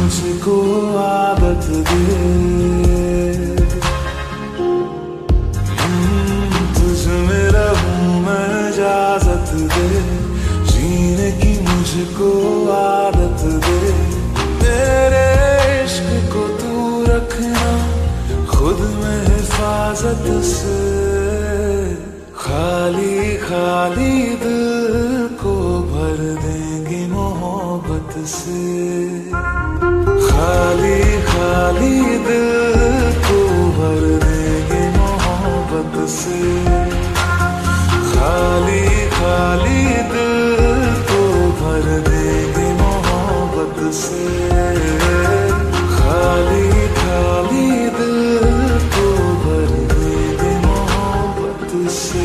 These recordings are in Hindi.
मुझको आदत दे, तुझ में रहूं मैं इजाजत दे, जीने की मुझको आदत दे। मेरे इश्क को तू रखना खुद में हिफाजत से, खाली खाली दिल को भर देंगे मोहब्बत से, खाली खाली दिल को भर देंगे मोहब्बत से, खाली खाली दिल को भर देंगे मोहब्बत से, खाली खाली दिल को भर देंगे मोहब्बत से।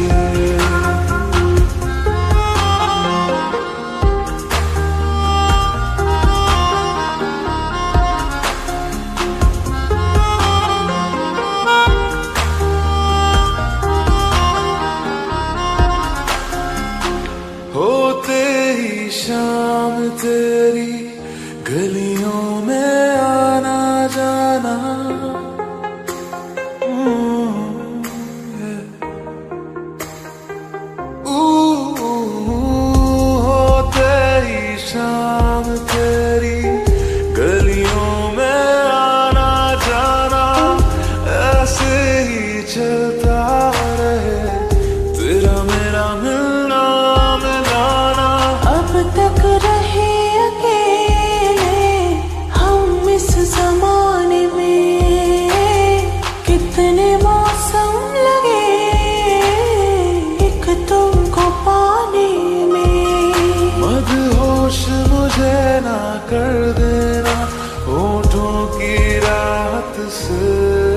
होते ही शाम तेरी गलियों में आना जाना, होते ही शाम तेरी गलियों में आना जाना, ऐसे ही चलता रहे तेरा मेरा मिलना मिलाना। अब तक रहे अकेले हम इस जमाने में, कितने मौसम लगे एक तुमको पाने में। मदहोश मुझे ना कर देना होठों की राहत से,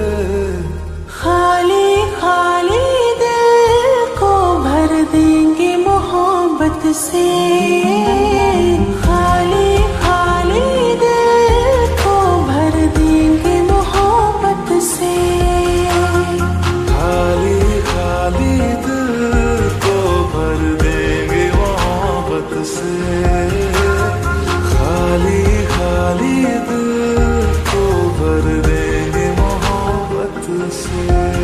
खाली खाली दिल को भर देंगे मोहब्बत से, खाली खाली दिल को भर देंगे मोहब्बत से, खाली खाली दिल को भर देंगे मोहब्बत से, खाली खाली दिल को भर देंगे मोहब्बत से।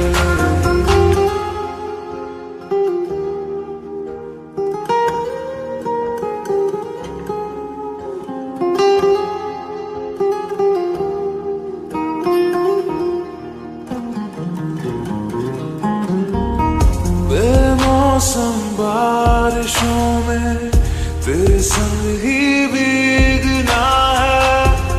बेमौसम बारिशों में तेरे संग ही भीगना है,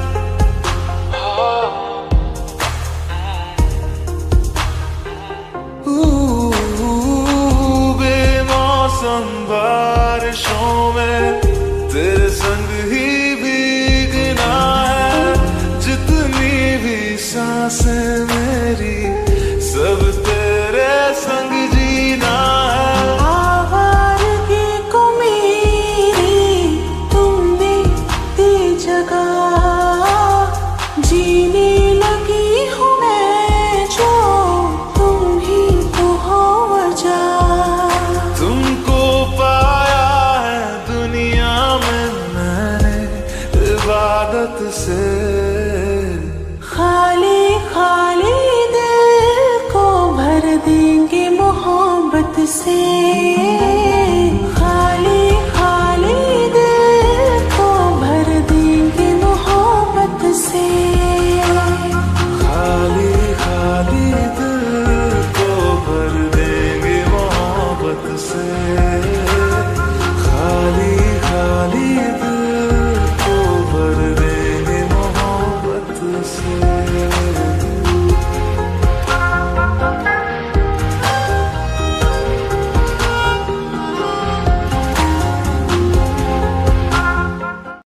बेमौसम बारिशों में तेरे संग ही भीगना है, जितनी भी सांसें मेरी सब तेरे संग जीना है। आवारगी को मेरी तुमने दी जगह, जीने लगी हूँ मैं जो तुम ही तो हो वजह। तुमको पाया है दुनिया में मैंने इबादत से, खाली खाली दिल को भर देंगे मोहब्बत से।